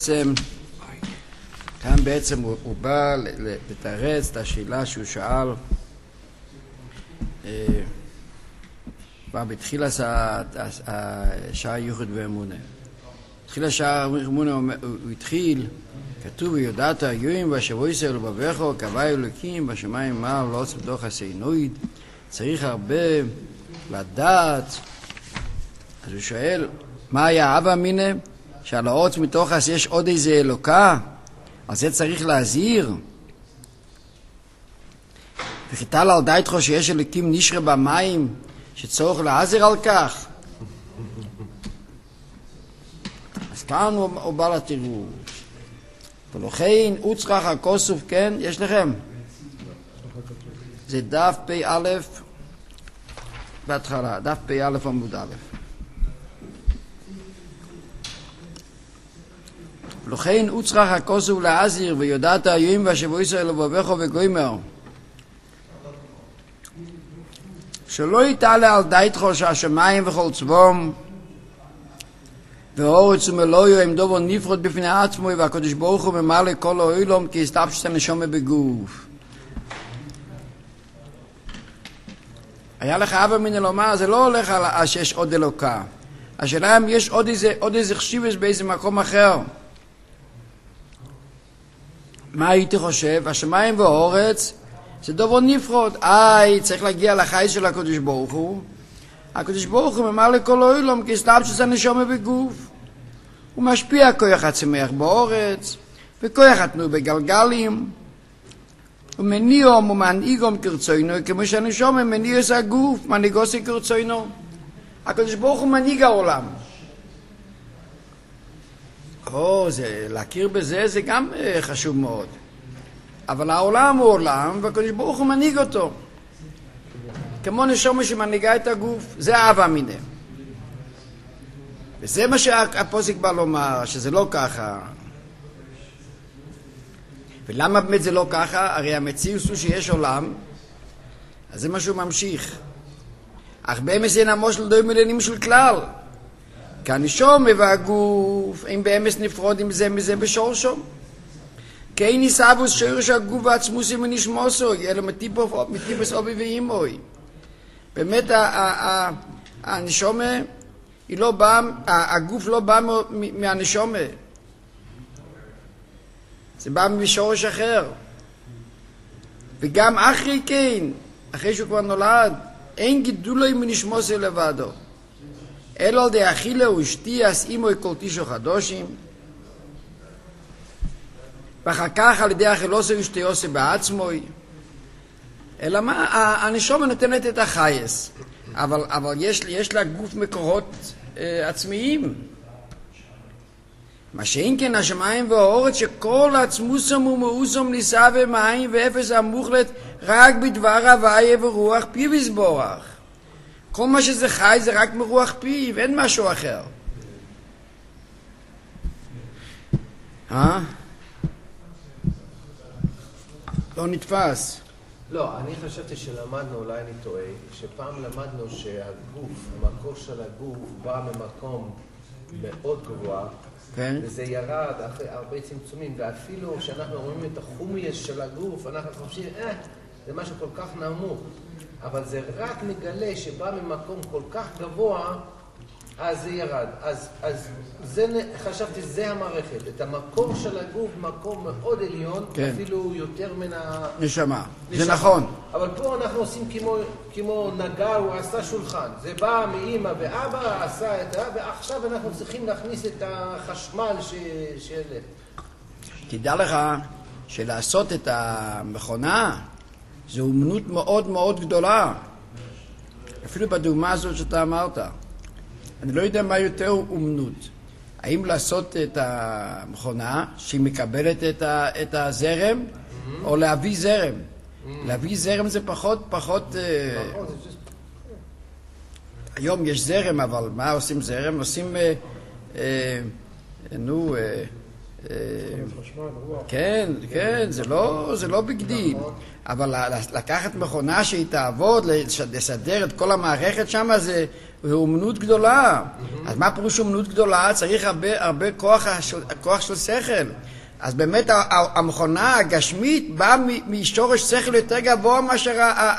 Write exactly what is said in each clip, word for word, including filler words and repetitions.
בעצם, כאן בעצם הוא, הוא בא לתרץ את השאלה שהוא שאל כבר בתחילה השעה ייחוד ואמונה. בתחילה שעה אמונה הוא התחיל, כתוב ויודעת היועים והשבוע ישראל ובבכו קבע אלוקים בשמיים מעל לא עושה בתוך הסינויד. צריך הרבה לדעת. אז הוא שואל מה היה אבא מינה שעל האורץ מתוך אז יש עוד איזה אלוקה, אז זה צריך להזהיר. וחיטל על דייתכו שיש אלוקים נשרה במים שצורך להזהיר על כך. אז כאן הוא, הוא בא לתירוש. ולכן הוצרח הכוסוף, כן, יש לכם? זה דף פי א' בהתחלה, דף פי א' עמוד א'. לכן הוצרח הכוסוף להזהיר ויודעת היועים והשבוע ישראל ובבכו וגוימר שלא יתעלה על דייתכו שהשמיים וכל צבום ואורץ ומלואיו הם דובר נפרד בפני עצמו והקדוש ברוך הוא ממלא כל העולם כי הסתפשת הנשמה בגוף. היה לך אבא מן אלומה, זה לא הולך על שיש עוד אלוקה. השאלה אם יש עוד איזה, עוד איזה חשיבס באיזה מקום אחר. מה הייתי חושב? השמיים והאורץ זה דבר נפרד. איי, צריך להגיע לחי של הקדוש ברוך הוא. הקדוש ברוך הוא ממלא כל העולם כי הסתלבשת הנשמה בגוף. הוא משפיע כוח הצמח באורץ וכוח התנועה בגלגלים. הוא מניעום ומנהיגום כרצוינו כמו שהנשמה מניע את הגוף, מנהיגו זה כרצוינו. הקדוש ברוך הוא מנהיג העולם. או, זה, להכיר בזה זה גם אה, חשוב מאוד. אבל העולם הוא עולם, והקדוש ברוך הוא מנהיג אותו. כמו נשמה שמנהיגה את הגוף, זה אהבה מינה. וזה מה שהפוסק בא לומר, שזה לא ככה. ולמה באמת זה לא ככה? הרי המציאות הוא שיש עולם, אז זה מה שהוא ממשיך. אך באמת זה נמוש לדוי מלנים של כלל. כנשום והגוף הם באמס נפרודים זה מזה בשורשו. כי אין ניסבוס שורש הגוף ועצמוסי מנשמוסו, אלא מטיפס אובי ואימוי. באמת הנשומה, לא בא, הגוף לא בא מהנשומה. זה בא משורש אחר. וגם אחרי כן, אחרי שהוא כבר נולד, אין גידולוי מנשמוסי לבדו. אלו על די אכילה ושתיאס אימוי כל תישו חדושים ואחר כך על ידי אכילוסו ושתיאוסו בעצמוי. אלא מה? הנשמה נותנת את החייס, אבל, אבל יש, יש לה גוף מקורות אה, עצמיים. מה שאין כן השמיים והאורץ שכל עצמוסם ומאוסם ניסה ומים ואפס המוחלט רק בדבר הוויה ורוח פיו יסבורך. כל מה שזה חי זה רק מרוח פיו, אין משהו אחר. אה? לא נתפס. לא, אני חשבתי שלמדנו, אולי אני טועה, שפעם למדנו שהגוף, המקור של הגוף בא ממקום מאוד גבוה, כן? וזה ירד אחרי הרבה צמצומים, ואפילו כשאנחנו רואים את החומייס של הגוף, אנחנו חושבים, אה, זה משהו כל כך נמוך. אבל זה רק נגלה שבא ממקום כל כך גבוה, אז זה ירד. אז, אז זה, חשבתי, זה המערכת. את המקום של הגוף, מקום מאוד עליון, כן. אפילו יותר מן ה... נשמה. נשמה. זה נכון. אבל פה אנחנו עושים כמו, כמו נגר, הוא עשה שולחן. זה בא מאמא ואבא, עשה את זה, ועכשיו אנחנו צריכים להכניס את החשמל ש... של... תדע לך שלעשות את המכונה, זו אומנות מאוד מאוד גדולה. אפילו בדוגמה הזאת שאתה אמרת. אני לא יודע מה יותר אומנות. האם לעשות את המכונה שהיא מקבלת את, ה, את הזרם, mm-hmm. או להביא זרם. Mm-hmm. להביא זרם זה פחות, פחות... Uh, היום יש זרם, אבל מה עושים זרם? עושים, uh, uh, נו, uh, כן, כן, זה לא, זה לא בגדיל. אבל לקחת מכונה שהיא תעבוד, לסדר את כל המערכת שם, זה אומנות גדולה. אז מה פירוש אומנות גדולה? צריך הרבה, הרבה כוח, כוח של שכל. אז באמת המכונה הגשמית באה משורש שכל יותר גבוה מאשר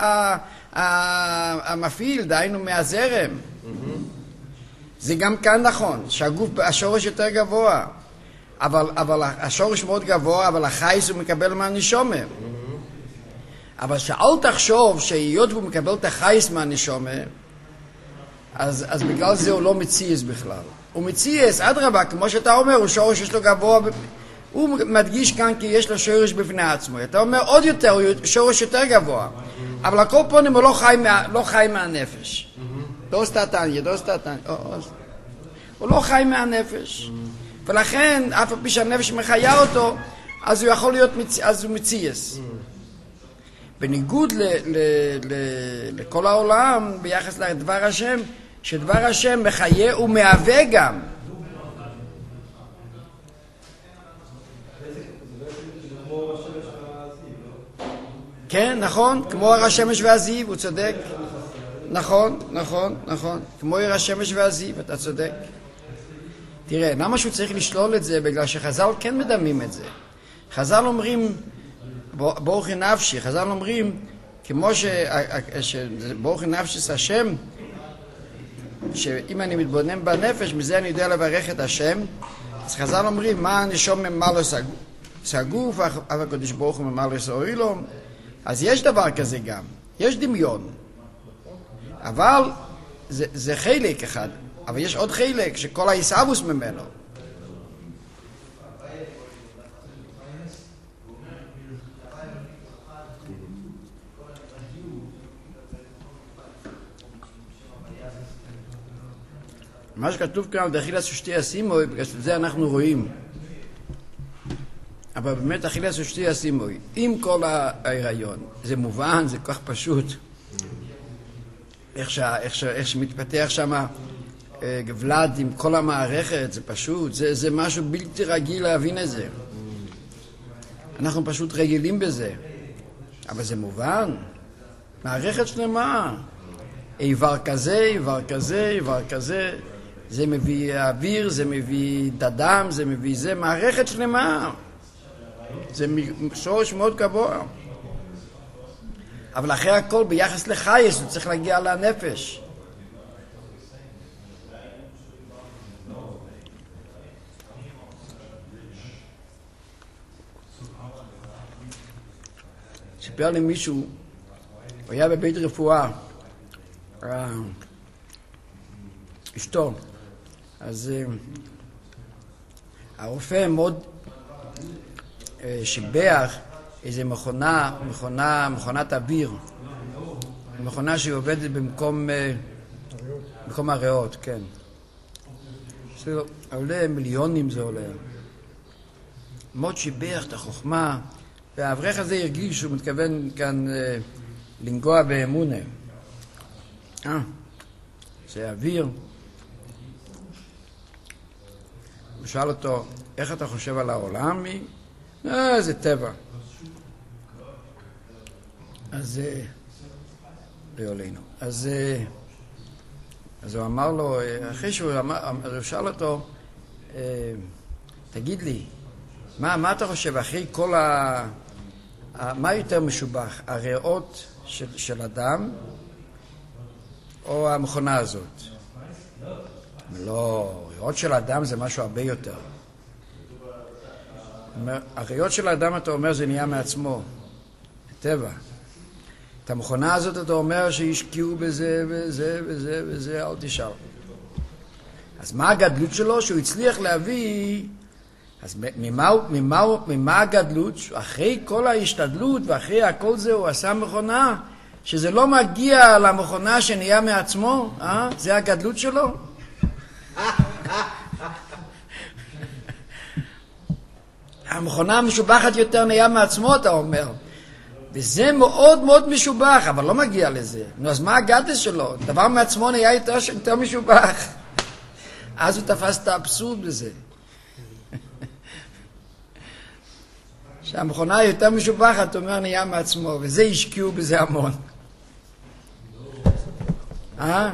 המפעיל, דהיינו מהזרם. זה גם כאן נכון, שהגוף, השורש יותר גבוה. אבל, אבל השורש מאוד גבוה, אבל החייס הוא מקבל מהנשומה. אבל שאל תחשוב שהיות הוא מקבל את החייס מהנשומה, אז, אז בגלל זה הוא לא מציאס בכלל. הוא מציאס, אדרבה, כמו שאתה אומר, הוא שורש יש לו גבוה, הוא מדגיש כאן כי יש לו שורש בפני עצמו. אתה אומר עוד יותר, הוא שורש יותר גבוה. אבל הכל פונים הוא לא חי, מה, לא חי מהנפש. לא סטטניה, לא סטטניה. הוא לא חי מהנפש. ולכן, אף על פי שהנפש מחיה אותו, אז הוא יכול להיות, אז הוא מציאס. בניגוד ל, ל, ל, לכל העולם, ביחס לדבר השם, שדבר השם מחיה ומהווה גם. כן, נכון, כמו הר השמש והזיו, הוא צודק. נכון, נכון, נכון. כמו הר השמש והזיו, אתה צודק. תראה, למה שהוא צריך לשלול את זה? בגלל שחז"ל כן מדמים את זה. חז"ל אומרים, בורכי נפשי, חז"ל אומרים, כמו שבורכי נפשי זה השם, שאם אני מתבונן בנפש, מזה אני יודע לברך את השם, אז חז"ל אומרים, מה הנשום ממלא סגוף, אף הקדוש ברוך הוא ממלא סאוילו, אז יש דבר כזה גם, יש דמיון, אבל זה, זה חלק אחד, אבל יש עוד חלק שכל העיסאוויס ממנו. מה שכתוב כאן, דאכילס ושתי אסימוי, בגלל שזה אנחנו רואים. אבל באמת אכילס ושתי אסימוי, עם כל ההיריון, זה מובן, זה כל כך פשוט. איך, שה, איך, ש, איך שמתפתח שם גבלד עם כל המערכת, זה פשוט, זה, זה משהו בלתי רגיל להבין את זה. אנחנו פשוט רגילים בזה. אבל זה מובן. מערכת שלמה. איבר כזה, איבר כזה, איבר כזה. זה מביא אוויר, זה מביא דם, זה מביא זה. מערכת שלמה. זה שורש מאוד גבוה. אבל אחרי הכל, ביחס לחייס, הוא צריך להגיע לנפש. סיפר לי מישהו, הוא היה בבית רפואה, אשתו, אז הרופא מאוד שיבח איזו מכונה, מכונה, מכונת אוויר, מכונה שהיא עובדת במקום, במקום הריאות, כן. זה עולה מיליונים, זה עולה. מאוד שיבח את החוכמה, והאברך הזה הרגיש שהוא מתכוון כאן אה, לנגוע באמונה. אה, זה אוויר. הוא שאל אותו, איך אתה חושב על העולם? אה, זה טבע. אז אה, ביולינו. אז, אה, אז הוא אמר לו, אחרי שהוא אמר, הוא שאל אותו, אה, תגיד לי, מה, מה אתה חושב אחרי כל ה... מה יותר משובח, הריאות של, של אדם או המכונה הזאת? לא, הריאות של אדם זה משהו הרבה יותר. הריאות של האדם, אתה אומר, זה נהיה מעצמו, טבע. את המכונה הזאת אתה אומר שהשקיעו בזה וזה וזה וזה, אל תשאל. אז מה הגדלות שלו? שהוא הצליח להביא... אז ממה, ממה, ממה הגדלות? אחרי כל ההשתדלות ואחרי הכל זה הוא עשה מכונה, שזה לא מגיע למכונה שנהיה מעצמו, אה? זה הגדלות שלו? המכונה המשובחת יותר נהיה מעצמו, אתה אומר. וזה מאוד מאוד משובח, אבל לא מגיע לזה. נו, אז מה הגדס שלו? דבר מעצמו נהיה יותר, יותר משובח. אז הוא תפס את האבסורד בזה. שהמכונה יותר משובחת, אומר נהיה מעצמו, וזה השקיעו בזה המון. אה?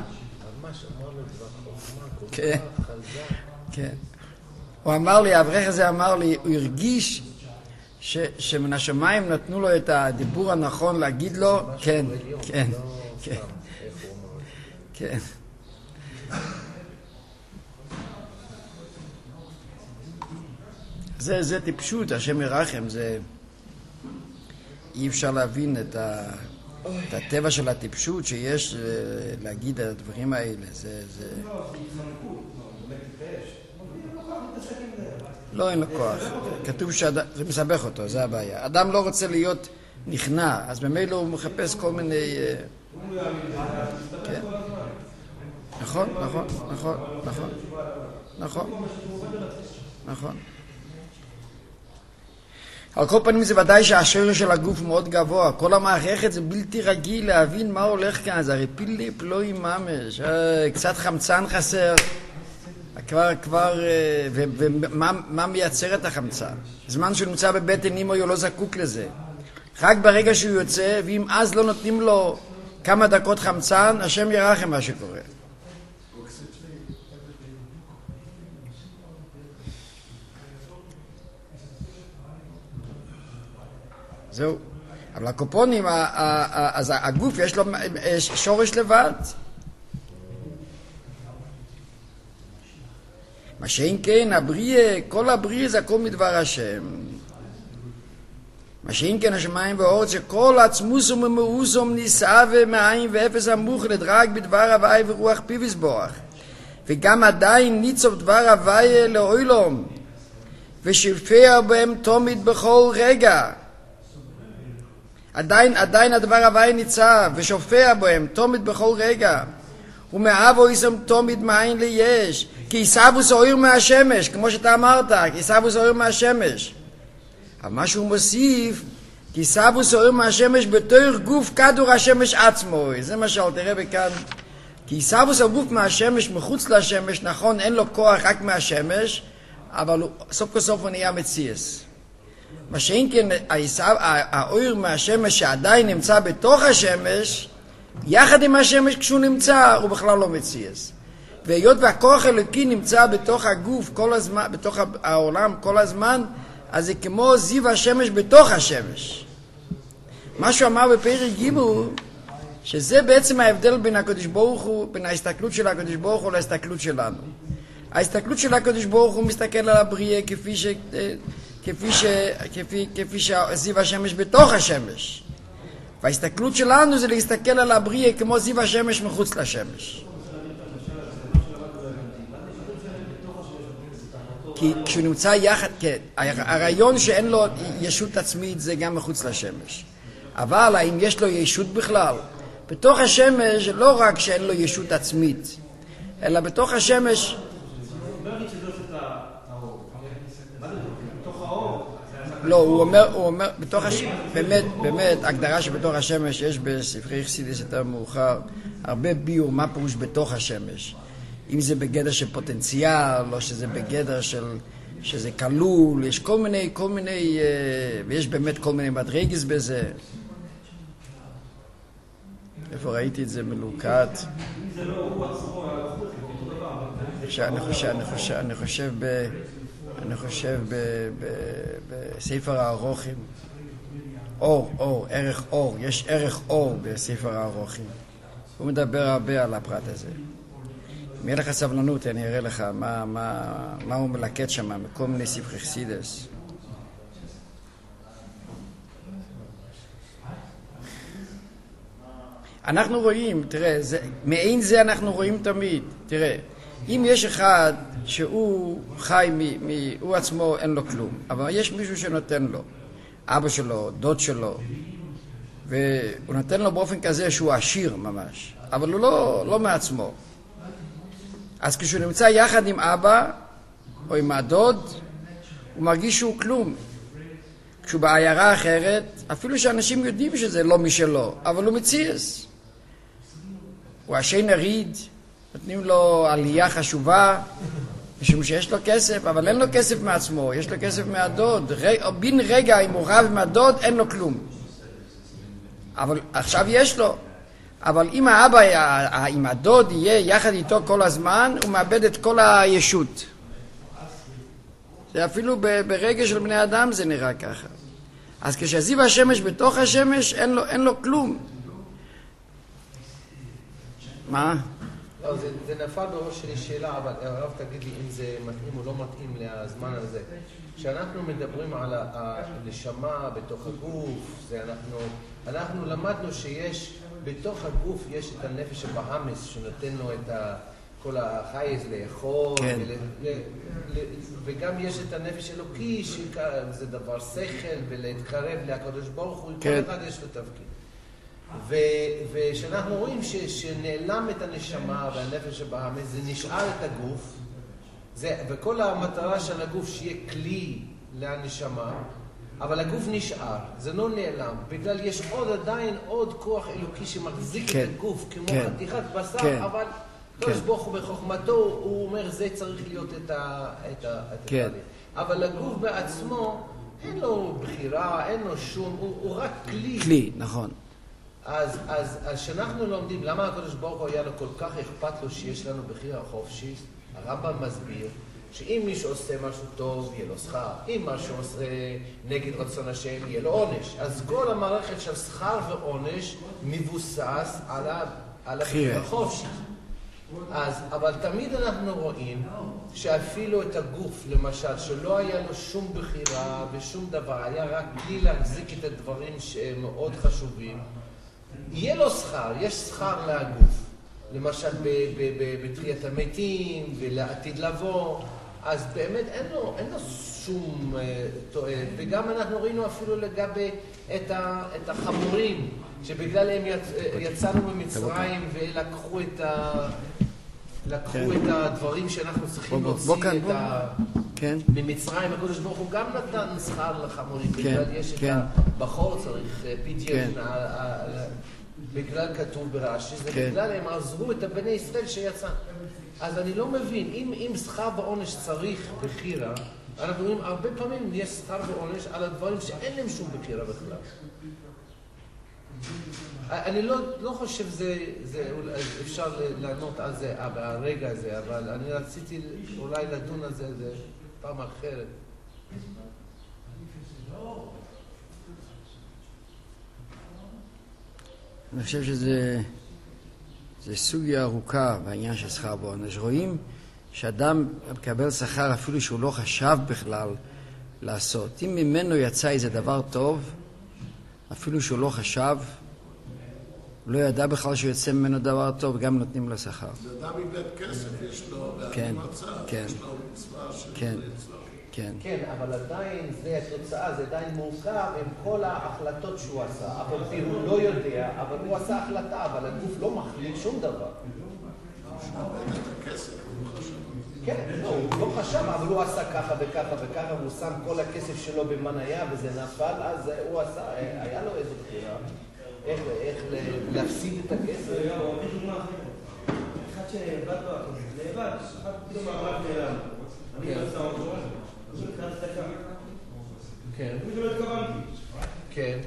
כן, כן. הוא אמר לי, האברך הזה אמר לי, הוא הרגיש שמן השמיים נתנו לו את הדיבור הנכון להגיד לו, כן, כן, כן, כן. זה, זה טיפשות, השם ירחם, זה... אי אפשר להבין את, ה... את הטבע של הטיפשות שיש להגיד את הדברים האלה, זה... זה... לא, אין לו כוח. כתוב שזה מסבך אותו, זה הבעיה. אדם לא רוצה להיות נכנע, אז במילא הוא מחפש כל מיני... כן. נכון, נכון, נכון, נכון, נכון, נכון. על כל פנים זה ודאי שהשורש של הגוף מאוד גבוה. כל המערכת זה בלתי רגיל להבין מה הולך כאן. זה הרי פילי פלוי ממש. קצת חמצן חסר. כבר, כבר, ומה מה מייצר את החמצן? זמן שהוא נמצא בבטן אימו הוא לא זקוק לזה. רק ברגע שהוא יוצא, ואם אז לא נותנים לו כמה דקות חמצן, השם ירחם מה שקורה. זהו. אבל הקופונים, אז הגוף יש לו שורש לבד. מה שאין כן, הבריאה, כל הבריאה זה הכל מדבר השם. מה שאין כן השמיים והארץ, שכל עצמוס ומאוסום נישא ומעין ואפס המוחלט, רק בדבר הוואי ורוח פיו יסבוח. וגם עדיין ניצוב דבר הוואי לאוילום, ושפע בהם תמיד בכל רגע. עדיין, עדיין הדבר הוואי ניצב, ושופע בהם תמיד בכל רגע. ומאבו יסם תמיד מעין ליש. כי עיסאוווס האור מהשמש, כמו שאתה אמרת, כי עיסאוווס האור מהשמש. אבל מה שהוא מוסיף, כי עיסאוווס האור מהשמש בתוך גוף כדור השמש עצמו. זה מה שאל תראה בכאן. כי עיסאוווס הגוף מהשמש, מחוץ לשמש, נכון, אין לו כוח רק מהשמש, אבל הוא, סוף כסוף הוא נהיה מציאס. מה שאין כן, האור מהשמש שעדיין נמצא בתוך השמש, יחד עם השמש כשהוא נמצא, הוא בכלל לא מציאס. והיות והכוח אלוקי נמצא בתוך הגוף כל הזמן, בתוך העולם כל הזמן, אז זה כמו זיו השמש בתוך השמש. מה שהוא אמר בפרק ג' שזה בעצם ההבדל בין הקדוש ברוך הוא, בין ההסתכלות של הקדוש ברוך הוא להסתכלות שלנו. ההסתכלות של הקדוש ברוך הוא מסתכל על הבריאה כפי ש... כפי ש... כפי... כפי שזיו השמש בתוך השמש. וההסתכלות שלנו זה להסתכל על הבריאה כמו זיו השמש מחוץ לשמש. כי כשהוא נמצא יחד, כן, הרעיון שאין לו ישות עצמית זה גם מחוץ לשמש. אבל האם יש לו ישות בכלל? בתוך השמש לא רק שאין לו ישות עצמית, אלא בתוך השמש... לא, הוא אומר, הוא אומר, בתוך השמש, באמת, באמת, הגדרה שבתוך השמש יש בספרי חסידות יותר מאוחר, הרבה ביור, מה פירוש בתוך השמש. אם זה בגדר של פוטנציאל, או שזה בגדר של, שזה כלול, יש כל מיני, כל מיני, ויש באמת כל מיני מדרגס בזה. איפה ראיתי את זה מלוקד? אני חושב, אני חושב, אני חושב ב... אני חושב בספר הארוכים, אור, אור, ערך אור, יש ערך אור בספר הארוכים. הוא מדבר הרבה על הפרט הזה. אם יהיה לך סבלנות, אני אראה לך מה, מה, מה הוא מלקט שם, מכל מיני ספרי חסידות. אנחנו רואים, תראה, זה, מעין זה אנחנו רואים תמיד, תראה, אם יש אחד שהוא חי, מ, מ, הוא עצמו אין לו כלום, אבל יש מישהו שנותן לו, אבא שלו, דוד שלו, והוא נותן לו באופן כזה שהוא עשיר ממש, אבל הוא לא, לא מעצמו. אז כשהוא נמצא יחד עם אבא או עם הדוד, הוא מרגיש שהוא כלום. כשהוא בעיירה אחרת, אפילו שאנשים יודעים שזה לא משלו, אבל הוא מציאס. הוא השן הריד, נותנים לו עלייה חשובה, משום שיש לו כסף, אבל אין לו כסף מעצמו, יש לו כסף מהדוד. בין רגע, אם הוא רב עם הדוד, אין לו כלום. אבל עכשיו יש לו. אבל אם האבא, אם הדוד יהיה יחד איתו כל הזמן, הוא מאבד את כל הישות. זה אפילו ברגע של בני אדם זה נראה ככה. אז כשזיו השמש בתוך השמש, אין לו, אין לו כלום. מה? לא, זה, זה נפל בראש שלי שאלה, אבל הרב תגיד לי אם זה מתאים או לא מתאים לזמן הזה. כשאנחנו מדברים על הנשמה בתוך הגוף, זה אנחנו, אנחנו למדנו שיש, בתוך הגוף יש את הנפש הבאמס שנותן לו את ה, כל החייז לאכול, כן. ול, ל, ל, וגם יש את הנפש אלוקי, שזה דבר שכל, ולהתקרב לקדוש ברוך הוא, כן. כל אחד יש לו תפקיד. ושאנחנו רואים ש, שנעלם את הנשמה והנפש הבאמס, זה נשאר את הגוף, זה, וכל המטרה של הגוף שיהיה כלי לנשמה, אבל הגוף נשאר, זה לא נעלם, בגלל יש עוד עדיין עוד כוח אלוקי שמחזיק כן, את הגוף כמו כן, חתיכת בשר, כן, אבל קדוש כן. ברוך הוא בחוכמתו, הוא אומר זה צריך להיות את ה... את ה כן. אבל הגוף בעצמו, אין לו בחירה, אין לו שום, הוא, הוא רק כלי. כלי, נכון. אז, אז, אז שאנחנו לומדים, למה הקדוש ברוך הוא היה לו כל כך אכפת לו שיש לנו בחירה חופשית? הרמב"ם מסביר שאם מישהו עושה משהו טוב, יהיה לו שכר. אם משהו עושה נגד רצון השם, יהיה לו עונש. אז כל המערכת של שכר ועונש מבוסס על, ה, על הבחירה חופשית. אז, אבל תמיד אנחנו רואים שאפילו את הגוף, למשל, שלא היה לו שום בחירה ושום דבר, היה רק כלי להחזיק את הדברים שהם מאוד חשובים, יהיה לו שכר, יש שכר להגוף. למשל בתחיית המתים ולעתיד לבוא, אז באמת אין לו, אין לו שום תועלת. וגם אנחנו ראינו אפילו לגבי את, ה, את החמורים, שבגלל הם יצ, יצאנו ממצרים ולקחו את, ה, לקחו כן. את הדברים שאנחנו צריכים בוא, להוציא בוא, בוא, את בוא. ה... כן. במצרים הקדוש ברוך הוא גם נתן שכר לחמורים, כן. בגלל יש כן. את הבחור צריך פדיון, כן. בגלל כתוב ברש"י, זה כן. בגלל הם עזרו את הבני ישראל שיצא. אז אני לא מבין, אם, אם שכר ועונש צריך בחירה, אנחנו רואים הרבה פעמים יש שכר ועונש על הדברים שאין להם שום בחירה בכלל. אני לא, לא חושב זה, זה, אפשר לענות על זה ברגע הזה, אבל אני רציתי אולי לדון על זה, זה פעם אחרת. אני חושב שזה זה סוגיה ארוכה בעניין של שכר ועונש. רואים שאדם מקבל שכר אפילו שהוא לא חשב בכלל לעשות. אם ממנו יצא איזה דבר טוב, אפילו שהוא לא חשב, לא ידע בכלל שהוא יוצא ממנו דבר טוב, גם נותנים לו שכר. זה אדם איבד כסף, יש לו כן, מצב, כן, יש לו מצווה של כן, כן. כן, אבל עדיין זה התוצאה, זה עדיין מורכב עם כל ההחלטות שהוא עשה. אבל הוא לא יודע, אבל הוא עשה החלטה, אבל הגוף לא מחליט שום דבר. כן, לא, הוא לא חשב, אבל הוא עשה ככה וככה וככה, הוא שם כל הכסף שלו במניה וזה נפל, אז הוא עשה, היה לו איזו בחירה. איך, איך להפסיד את הכסף? אחד שנאבד לו, נאבד, אחד פתאום עבד נעלם. אני לא עושה אותו, אז הוא נכנס דקה. כן. הוא לא התכוונתי. כן.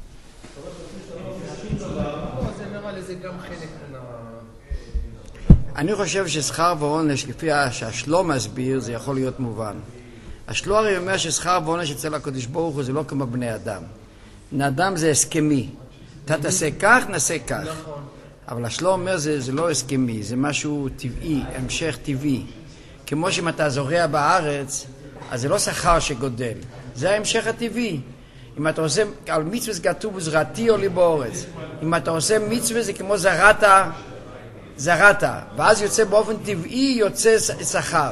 לא, זה נראה לי, זה גם חלק מן ה... אני חושב ששכר ועונש, לפי שהשלום מסביר, זה יכול להיות מובן. השלום הרי אומר ששכר ועונש אצל הקדוש ברוך הוא זה לא כמו בני אדם. בני אדם זה הסכמי. אתה תעשה כך, נעשה כך. אבל השלום אומר זה, זה לא הסכמי, זה משהו טבעי, המשך טבעי. כמו שאם אתה זורע בארץ, אז זה לא שכר שגודל, זה ההמשך הטבעי. אם אתה עושה, על מצווה כתוב, זרעתי עולי באורץ. אם אתה עושה מצווה זה כמו זרעת, זרעת, ואז יוצא באופן טבעי, יוצא שכר.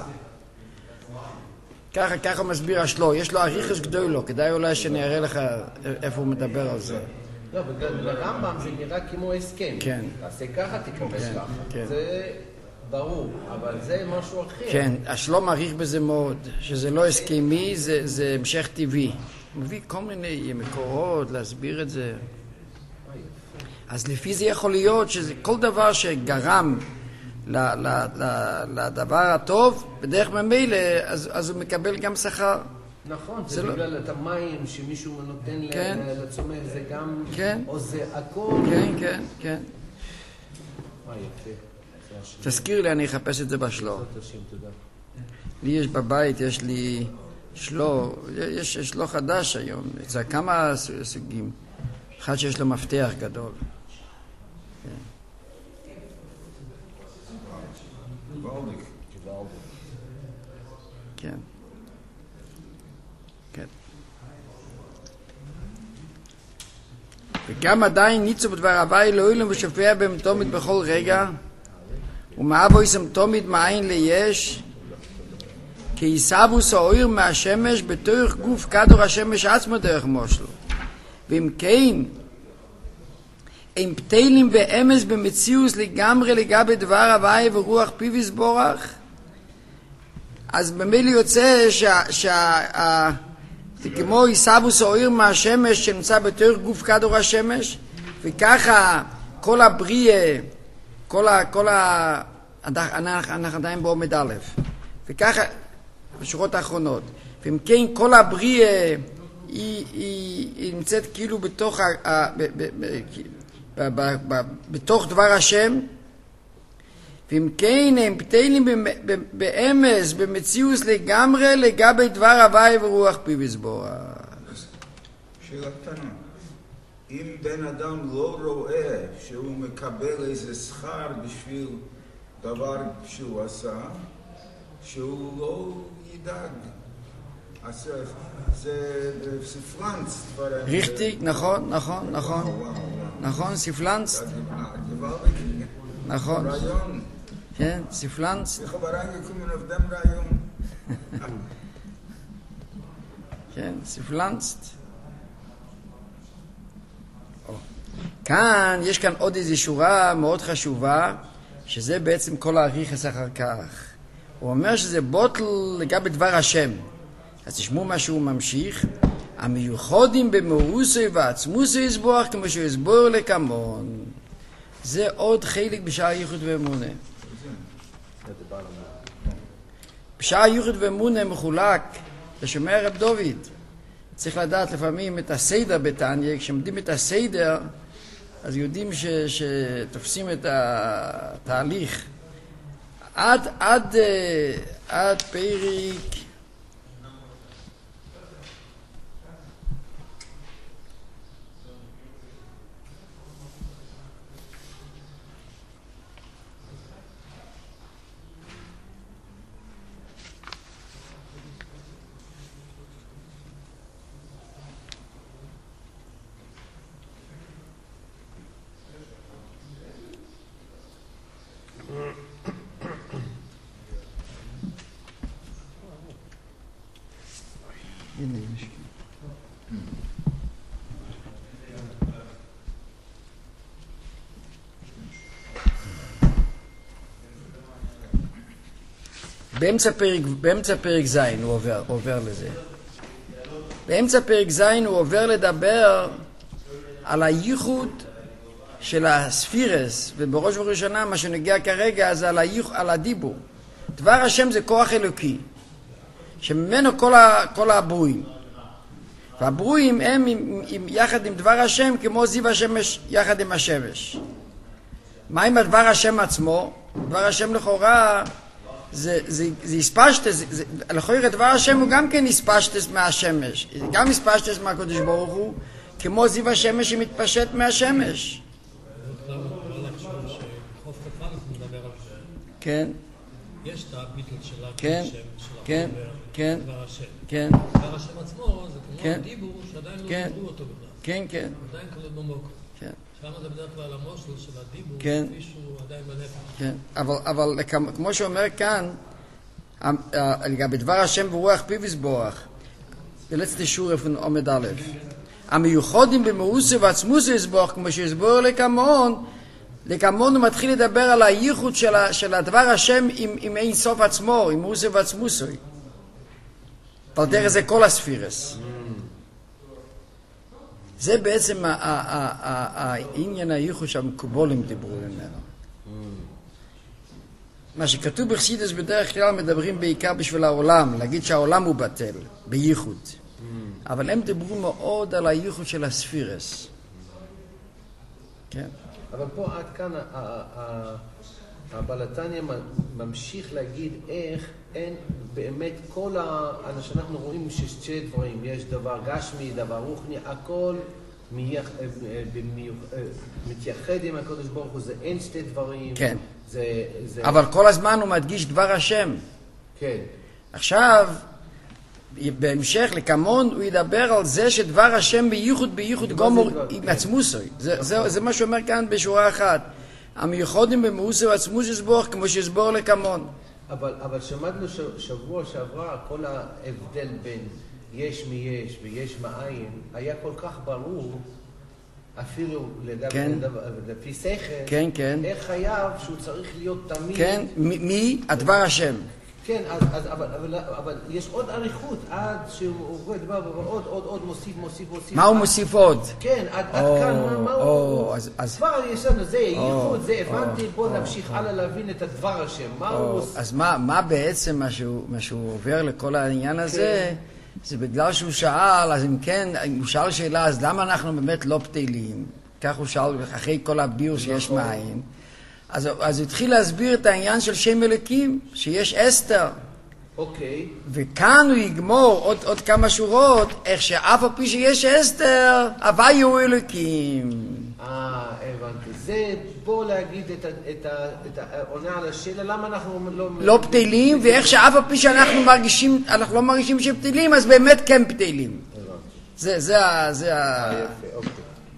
ככה, ככה מסביר השלום, יש לו אריכוס גדול לו, כדאי אולי שנראה לך איפה הוא מדבר על זה. לא, בגלל הרמב"ם זה נראה כמו הסכם. כן. תעשה ככה, תקבל כן, ככה. כן. זה ברור, אבל זה משהו אחר. כן, השלום מעריך בזה מאוד, שזה לא הסכמי, זה, זה המשך טבעי. הוא מביא כל מיני מקורות להסביר את זה. אז לפי זה יכול להיות שזה כל דבר שגרם לדבר הטוב, בדרך ממילא, אז, אז הוא מקבל גם שכר. נכון, זה, זה בגלל לא... את המים שמישהו נותן כן. לצומח, זה גם... כן. או זה הכל. כן, כן, כן. מה יפה. תזכיר לי, אני אחפש את זה בשלו. לי יש בבית, יש לי שלו, יש שלו חדש היום, זה כמה סוגים. אחד שיש לו מפתח גדול. כן. כן. וגם עדיין ניצו בדבר הווי לאוילם ושופע בהם תומית בכל רגע, ומאבו יסם תומית מעין ליש, כי יסבוס האויר מהשמש בתוך גוף כדור השמש עצמו דרך מושלו. ואם כן, הם פתילים באמס במציאוס לגמרי לגבי דבר הווי ורוח פיו יסבורך, אז במילא יוצא שה... שה זה כמו יסבוס האויר מהשמש שנמצא בתוך גוף כדור השמש, וככה כל הבריאה, כל ה... כל ה... אנחנו, אנחנו עדיין בעומד א', וככה בשורות האחרונות, ואם כן כל הבריאה היא, היא, היא נמצאת כאילו בתוך, ה, ה, ב, ב, ב, ב, ב, ב, בתוך דבר השם, ואם כן הם פתילים באמס, במציאוס לגמרי לגבי דבר הווי ורוח פיו יסבורך. שאלה קטנה, אם בן אדם לא רואה שהוא מקבל איזה שכר בשביל דבר שהוא עשה, שהוא לא ידאג. אז זה סיפלנץ. ריכטיק, נכון, נכון, נכון. נכון, סיפלנץ. נכון. רעיון. כן, סיפלנץ. איך ברנגה קומן עבדם רעיון. כן, סיפלנץ. כאן, יש כאן עוד איזו שורה מאוד חשובה, שזה בעצם כל העריכס אחר כך. הוא אומר שזה בוטל לגבי דבר השם. אז תשמעו מה שהוא ממשיך. המיוחדים במאוסי ועצמוסי יסבורך כמו שהוא יסבור לכמון. זה עוד חלק בשעה ייחוד ואמונה. בשעה ייחוד ואמונה מחולק, לשומע רב דוד. צריך לדעת לפעמים את הסדר בתניא, כשמדים את הסדר, אז יודעים ש, שתופסים את התהליך. עד, עד, עד פרק באמצע פרק, באמצע פרק זין הוא עובר, עובר לזה. באמצע פרק זין הוא עובר לדבר על הייחוד של הספירס, ובראש ובראשונה מה שנגיע כרגע זה על, הייח, על הדיבור. דבר השם זה כוח אלוקי, שממנו כל, ה, כל הברואים. והברואים הם עם, עם, יחד עם דבר השם כמו זיו השמש יחד עם השמש. מה עם הדבר השם עצמו? דבר השם לכאורה זה, זה, זה הספשטס, זה, זה, לכאורה דבר השם הוא גם כן הספשטס מהשמש. גם הספשטס מהקדוש ברוך הוא, כמו זיו השמש שמתפשט מהשמש. כן. יש את הביטל של כן, כן, כן, דבר השם. כן. דבר השם עצמו זה כמו הדיבור שעדיין לא דיברו אותו בכלל. כן, כן. עדיין כלל במוקר. כן. שם זה בדרך כלל המושל של הדיבור, כן. מישהו עדיין בנפש. כן, אבל, אבל כמו שאומר כאן, לגבי דבר השם ורוח פיו יסבורך, בלצת שור עומד א', המיוחדים במאוסי ועצמוסי יסבורך, כמו שיסבור לכמון, לכמון הוא מתחיל לדבר על הייחוד של, של הדבר השם עם, עם אין סוף עצמו, עם מאוסי ועצמוסי. ועל דרך זה כל הספירס. זה בעצם העניין הייחוד שהמקובולים דיברו ממנו. מה שכתוב בחסידות בדרך כלל מדברים בעיקר בשביל העולם, להגיד שהעולם הוא בטל, בייחוד. אבל הם דיברו מאוד על הייחוד של הספירס. כן. אבל פה עד כאן הבעל התניא ממשיך להגיד איך אין באמת כל ה... שאנחנו רואים ששתי דברים, יש דבר גשמי, דבר רוחני, הכל מתייחד עם הקדוש ברוך הוא, זה אין שתי דברים. כן. זה, זה... אבל כל הזמן הוא מדגיש דבר השם. כן. עכשיו, בהמשך לכמון הוא ידבר על זה שדבר השם בייחוד בייחוד גומר עם עצמוסוי. זה, זה, זה מה שאומר כאן בשורה אחת. המיוחדים במאוסו עצמוס יסבור כמו שיסבור לכמון. אבל, אבל שמענו שבוע שעברה כל ההבדל בין יש מיש ויש מאין היה כל כך ברור, אפילו לדבר, כן. לדבר, לפי שכל, כן, כן. איך חייב שהוא צריך להיות תמיד... כן, מי? הדבר השם. כן, אז, אז, אבל, אבל, אבל יש עוד עריכות עד שהוא רואה דבר, עוד, עוד, עוד, מוסיף, מוסיף, מוסיף. מה הוא מוסיף עוד? כן, עד, עד או, כאן, מה, מה או, הוא... אז, אז... כבר יש לנו, זה ייחוד, זה או, הבנתי, בוא או, נמשיך או, הלאה להבין את הדבר השם. מה או, הוא... אז מה, מה בעצם מה שהוא, מה שהוא עובר לכל העניין הזה? כן. זה בגלל שהוא שאל, אז אם כן, הוא שאל שאלה, אז למה אנחנו באמת לא פתילים? כך הוא שאל, אחרי כל הביור שיש מים. אז, אז הוא התחיל להסביר את העניין של שם אלוקים, שיש אסתר. אוקיי. וכאן הוא יגמור עוד, עוד כמה שורות, איך שאף על פי שיש אסתר, הווי הוא אלוקים. אה, הבנתי. זה בוא להגיד את, את, את העונה על השאלה, למה אנחנו לא... לא פתילים, ואיך שאף על פי שאנחנו מרגישים, אנחנו לא מרגישים שפתילים, אז באמת כן פתילים. זה, זה, זה ה... אה, יפה, אוקיי.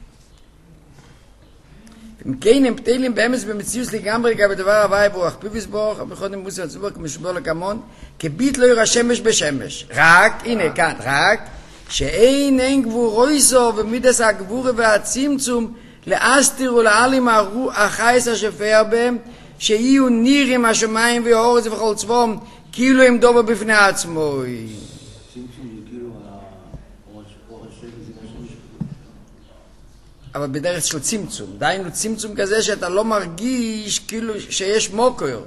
אם כן הם פתילים באמץ במציאות לגמרי לגבי דבר הוואי ברוח פיביס ברוך ובחודם מוסי הצבור כמשבור לכמון כביט לא ירא שמש בשמש רק, הנה כאן, רק שאין אין גבורויסו ומידס הגבורה והצמצום לאסתיר ולעלים החייס השפר בהם שיהיו נירים השמיים והאורץ וכל צבום כאילו הם דובר בפני עצמו. אבל בדרך של צמצום, דיינו צמצום כזה שאתה לא מרגיש כאילו שיש מוקר.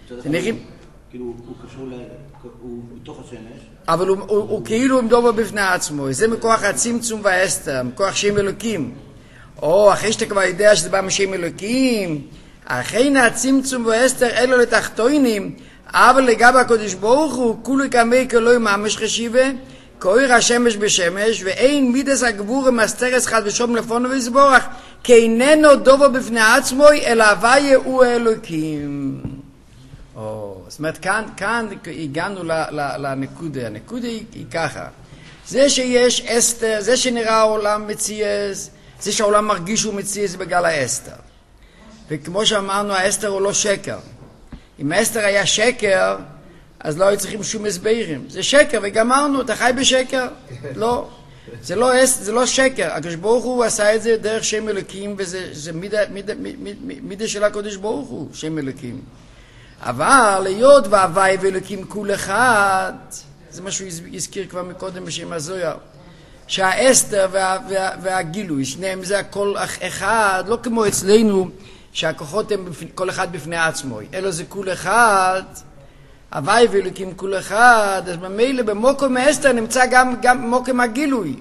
כאילו הוא קשור, הוא בתוך השמש. אבל הוא כאילו עמדו בפני עצמו, זה מכוח הצמצום והאסתר, מכוח שם אלוקים. או אחרי שאתה כבר יודע שזה בא משם אלוקים, אחרי הצמצום והאסתר אלו לתחתונים, אבל לגבי הקדוש ברוך הוא, כולו כמי כלוי ממש חשיבה, כאויר השמש בשמש, ואין מידס הגבור מסתרס חד ושום לפונו ויסבורך, כי איננו דובר בפני עצמו, אלא הוויה הוא האלוקים. או, זאת אומרת, כאן, כאן הגענו לנקודה. הנקודה היא, היא ככה. זה שיש אסתר, זה שנראה העולם מציאס, זה שהעולם מרגיש שהוא מציאס בגלל האסתר. וכמו שאמרנו, האסתר הוא לא שקר. אם האסתר היה שקר, אז לא היו צריכים שום הסברים. זה שקר, וגמרנו, אתה חי בשקר. לא. זה לא, זה לא שקר. הקדוש ברוך הוא עשה את זה דרך שם אלוקים, וזה זה מידה, מידה, מידה, מידה של הקדוש ברוך הוא, שם אלוקים. אבל להיות והווי ואלוקים כול אחד, זה מה שהוא הזכיר כבר מקודם בשם הזויר, שהאסתר וה, וה, והגילוי, שניהם זה הכל אחד, לא כמו אצלנו, שהכוחות הם כל אחד בפני עצמו, אלא זה כול אחד, הווי ואלוקים כול אחד, אז במילא במוקם האסתר נמצא גם, גם מוקם הגילוי.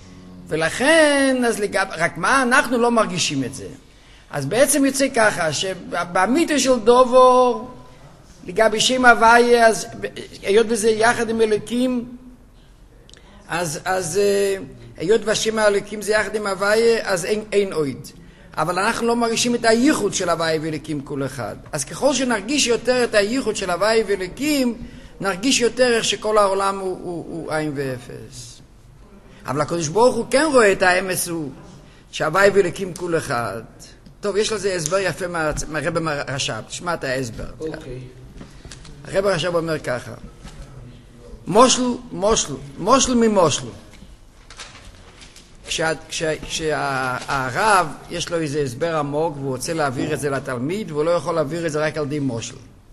ולכן, אז לגב, רק מה, אנחנו לא מרגישים את זה. אז בעצם יוצא ככה, שבאמיתו של דובור, לגבי שם הווי, אז היות וזה יחד עם אלוקים, אז, אז היות והשם האלוקים זה יחד עם הווי, אז אין, אין עוד. אבל אנחנו לא מרגישים את הייחוד של הווי ואלוקים כל אחד. אז ככל שנרגיש יותר את הייחוד של הווי ואלוקים, נרגיש יותר איך שכל העולם הוא, הוא, הוא עין ואפס. אבל הקדוש ברוך הוא כן רואה את האמס הוא, שהווי ואלוקים כל אחד. טוב, יש לזה הסבר יפה מהרבא מהרש"ב. תשמע את ההסבר. אוקיי. הרבא הרש"ב אומר ככה. מושל, מושל, מושל ממושל. כשה, כשה, כשהרב יש לו איזה הסבר עמוק והוא רוצה להעביר את זה לתלמיד והוא לא יכול להעביר את זה רק על די מושל.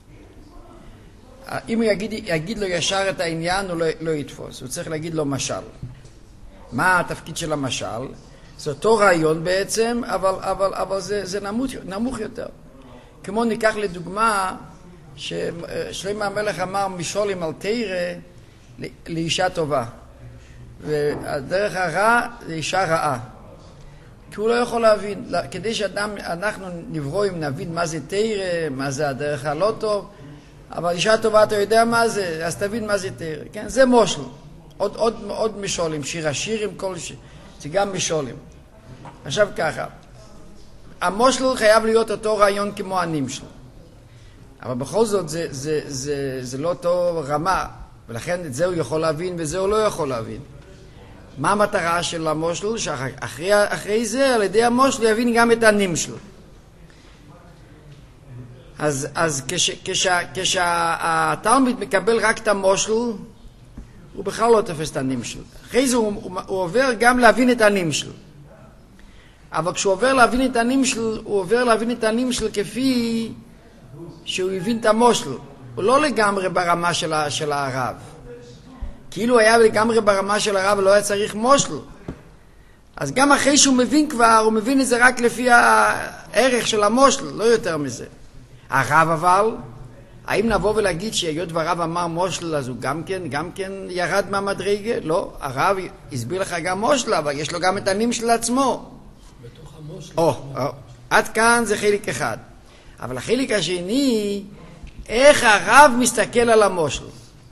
אם הוא יגיד, יגיד לו ישר את העניין הוא לא, לא יתפוס, הוא צריך להגיד לו משל. מה התפקיד של המשל? זה אותו רעיון בעצם, אבל, אבל, אבל זה, זה נמוך, נמוך יותר. כמו ניקח לדוגמה, ששלמה המלך אמר משולים על תירא לאישה טובה, והדרך הרע זה אישה רעה, כי הוא לא יכול להבין. כדי שאנחנו נברואים נבין מה זה תירא, מה זה הדרך הלא טוב, אבל אישה טובה אתה יודע מה זה, אז תבין מה זה תירא, כן? זה מושל. עוד, עוד, עוד משולים, שיר השירים, כל ש... זה גם משולים. עכשיו ככה, המושל חייב להיות אותו רעיון כמו הנמשל, אבל בכל זאת זה, זה, זה, זה לא אותו רמה, ולכן את זה הוא יכול להבין וזה הוא לא יכול להבין. מה המטרה של המושל? שאחרי אחרי זה, על ידי המושל יבין גם את הנמשל. אז, אז כש, כש, כשהתלמיד מקבל רק את המושל, הוא בכלל לא תופס את הנמשל. אחרי זה הוא, הוא, הוא עובר גם להבין את הנמשל. אבל כשהוא עובר להבין את הנמשל, הוא עובר להבין את הנמשל כפי שהוא הבין את המושל. הוא לא לגמרי ברמה של, ה, של הרב. כאילו היה לגמרי ברמה של הרב ולא היה צריך מושל. אז גם אחרי שהוא מבין כבר, הוא מבין את זה רק לפי הערך של המושל, לא יותר מזה. הרב אבל, האם נבוא ולהגיד שהיות והרב אמר מושל, אז הוא גם כן, גם כן ירד מהמדרגה? לא, הרב הסביר לך גם מושל, אבל יש לו גם את הנמשל עצמו. בתוך המושל. או, או, עד כאן זה חלק אחד. אבל החלק השני, איך הרב מסתכל על המושל.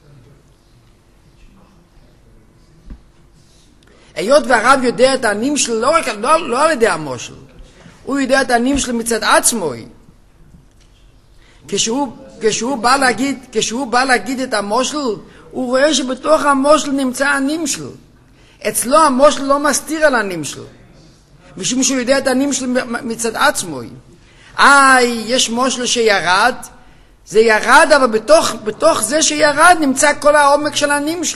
היות והרב יודע את הנמשל לא, רק, לא, לא על ידי המושל, הוא יודע את הנמשל מצד עצמו. כשהוא, כשהוא, בא להגיד, כשהוא בא להגיד את המושל, הוא רואה שבתוך המושל נמצא הנמשל. אצלו המושל לא מסתיר על הנמשל, משום שהוא יודע את הנמשל מצד עצמו. איי, יש מושל שירד, זה ירד, אבל בתוך, בתוך זה שירד נמצא כל העומק של הנמשל.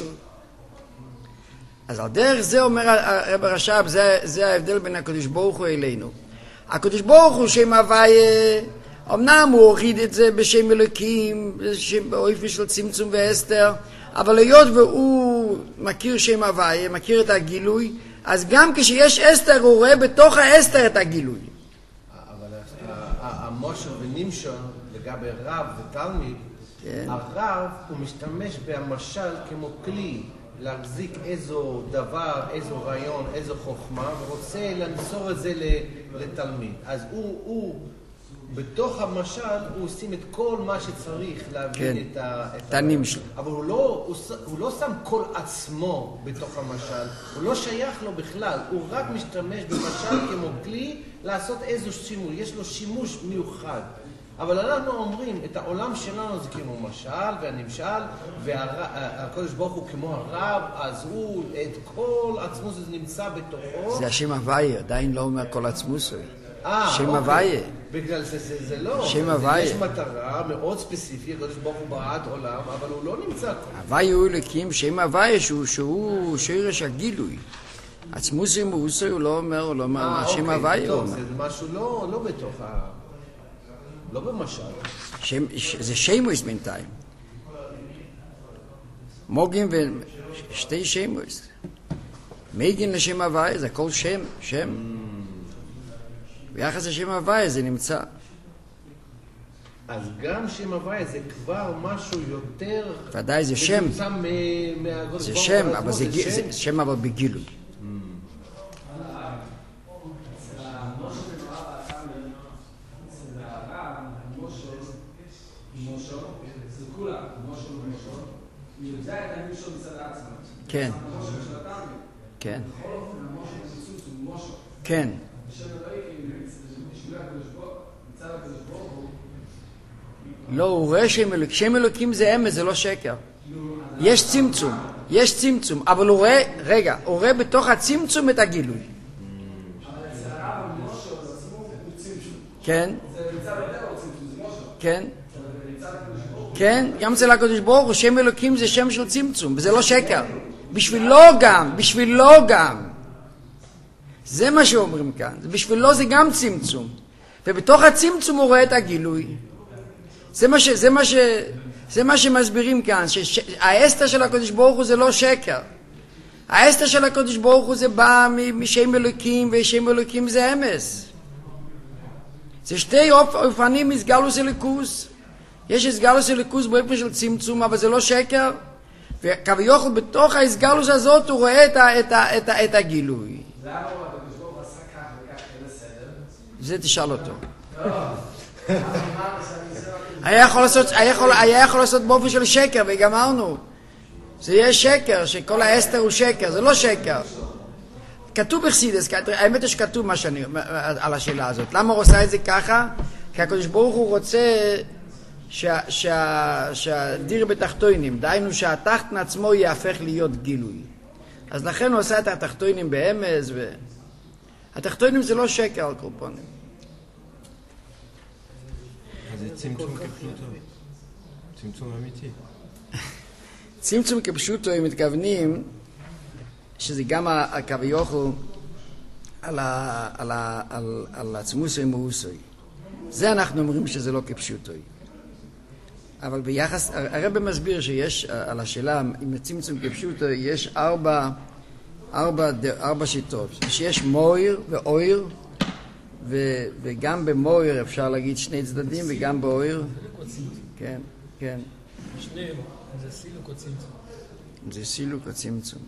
אז על דרך זה אומר הרב הרש"ב, זה, זה ההבדל בין הקדוש ברוך הוא אלינו. הקדוש ברוך הוא שם הוויה, אמנם הוא הוריד את זה בשם אלוקים, באופן של צמצום והסתר, אבל היות והוא מכיר שם הוויה, מכיר את הגילוי, אז גם כשיש אסתר הוא רואה בתוך האסתר את הגילוי. אבל המושל ונמשל לגבי רב ותלמיד, הרב הוא משתמש במשל כמו כלי להחזיק איזו דבר, איזו רעיון, איזו חוכמה, ורוצה למסור את זה לתלמיד. אז הוא, הוא בתוך המשל, הוא עושים את כל מה שצריך להבין כן. את ה... את הנמשל. אבל הוא לא, הוא, הוא לא שם כל עצמו בתוך המשל, הוא לא שייך לו בכלל, הוא רק משתמש במשל כמו כלי לעשות איזו שימוש, יש לו שימוש מיוחד. אבל אנחנו אומרים, את העולם שלנו זה כמו משל והנמשל, והקדוש ברוך הוא כמו הרב, אז הוא, את כל עצמוס זה נמצא בתוכו. זה השם הוויה, עדיין לא אומר כל עצמוס. אה, שם אוקיי. הוויה. בגלל זה, זה, זה לא. שם הוויה. יש מטרה מאוד ספציפית, הקדוש ברוך הוא ברא את עולם, אבל הוא לא נמצא. הוויה הוא אלוקים, שם הוויה שהוא, שהוא שרש הגילוי. עצמוס ומוסר הוא לא אומר, הוא לא אומר, אה, שם אוקיי, הוויה הוא טוב, אומר. זה משהו לא, לא בתוך ה... לא במשל. שם, זה שמוס בינתיים. מוגים ושתי שמוס. מגין לשם הוויה, זה הכל שם, שם. ביחס לשם הוויה זה נמצא. אז גם שם הוויה זה כבר משהו יותר... ודאי זה שם. נמצא מהגודל. זה שם, אבל זה שם אבל בגילוי. כן. כן. כן. לא, הוא רואה שם אלוקים. שם אלוקים זה אמת, זה לא שקר. יש צמצום, יש צמצום, אבל הוא רואה, רגע, הוא רואה בתוך הצמצום את הגילוי. כן. כן. כן, גם אצל הקדוש ברוך הוא, שם אלוקים זה שם של צמצום, וזה לא שקר. בשבילו גם, בשבילו גם. זה מה שאומרים כאן. בשבילו זה גם צמצום. ובתוך הצמצום הוא רואה את הגילוי. זה מה, ש, זה מה, ש, זה מה שמסבירים כאן, שהאסתר של הקדוש ברוך הוא זה לא שקר. האסתר של הקדוש ברוך הוא זה בא משם אלוקים, ושם אלוקים זה אמס. זה שתי אופנים מסגלוס אלוקוס. יש הסגלוס של ליכוז באופן של צמצום, אבל זה לא שקר. וכביכול בתוך ההסגלוס הזאת הוא רואה את, ה, את, ה, את, ה, את הגילוי. למה הוא הקדוש עשה כך וכך בסדר? זה תשאל אותו. היה יכול לעשות, היה יכול, היה יכול לעשות באופן של שקר, וגמרנו. זה יהיה שקר, שכל האסתר הוא שקר, זה לא שקר. כתוב בחסידות, האמת יש כתוב מה שאני, על השאלה הזאת. למה הוא עושה את זה ככה? כי הקדוש ברוך הוא רוצה שה, שה, שהדיר בתחתונים, דהיינו שהתחתן עצמו יהפך להיות גילוי. אז לכן הוא עושה את התחתונים באמז, ו... התחתונים זה לא שקר על קורפונים. זה צמצום כפשוטו. צמצום אמיתי. צמצום כפשוטו, הם מתכוונים שזה גם הכביכול על, ה, על, ה, על, על עצמוסוי מאוסוי. זה אנחנו אומרים שזה לא כפשוטוי. אבל ביחס, הרב מסביר שיש על השאלה אם צמצום כפשוטוי יש ארבע, ארבע, ארבע שיטות. שיש מויר ואויר, ו, וגם במויר אפשר להגיד שני צדדים וגם באויר. כן, כן. שניהם, זה סילוק או צמצום. זה סילוק או צמצום.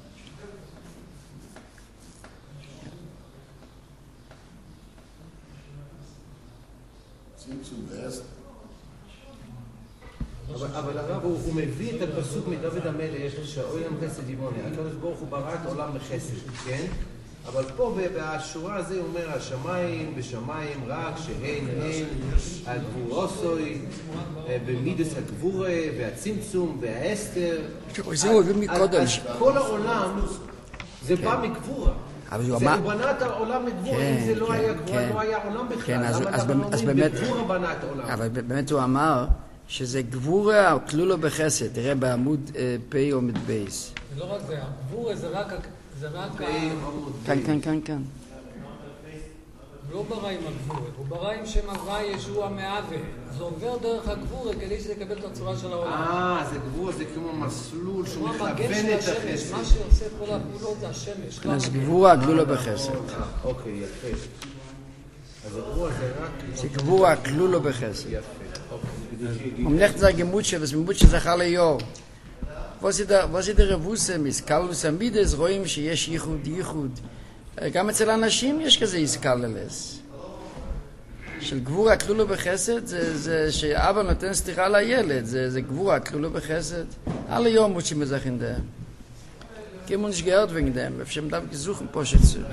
אבל הרב הוא מביא את הפסוק מדוד המלך שהעולם חסד ימונה. הקדוש ברוך הוא ברא את העולם בחסד, כן? אבל פה בשורה הזה הוא אומר השמיים בשמיים רק שהן הן הגבורוסוי במידס הגבורה והצמצום והאסתר. אז כל העולם זה בא מגבורה. הוא בנה את העולם לגבורה, אם זה לא היה גבורה, לא היה עולם בכלל. למה אנחנו אומרים בגבורה בנה את העולם? אבל באמת הוא אמר שזה גבורה או כלולו בחסד. תראה בעמוד פי או עמוד בייס. זה לא רק זה, הגבורה זה רק... זה רק... כאן, כאן, כאן, כאן. הוא לא ברא עם הגבורה, הוא ברא עם שם הווה ישוע מעוול. זה עובר דרך הגבורה כדי שזה יקבל את הצורה של העולם. אה, זה גבורה, זה כמו מסלול שהוא מכוון את החסד. מה שעושה כל הפעולות זה השמש. אז גבורה כלולו בחסד. אוקיי, יפה. אז הגבורה זה רק... זה גבורה כלולו בחסד. יפה, אוקיי. ממלכת זה הגמוצ'ה, וזה ממוצ'ה זכר ליור. Was ist der Revuse, Miskalus Amides, רואים שיש ייחוד ייחוד. גם אצל אנשים יש כזה איסקללס. של גבורה כלולו בחסד, זה, זה שאבא נותן סתירה לילד, זה, זה גבורה כלולו בחסד. על היום מוצאים מזכין דהם. כמו נשגעות ונגדם, אפשר מדבר כזוכם פה שצור.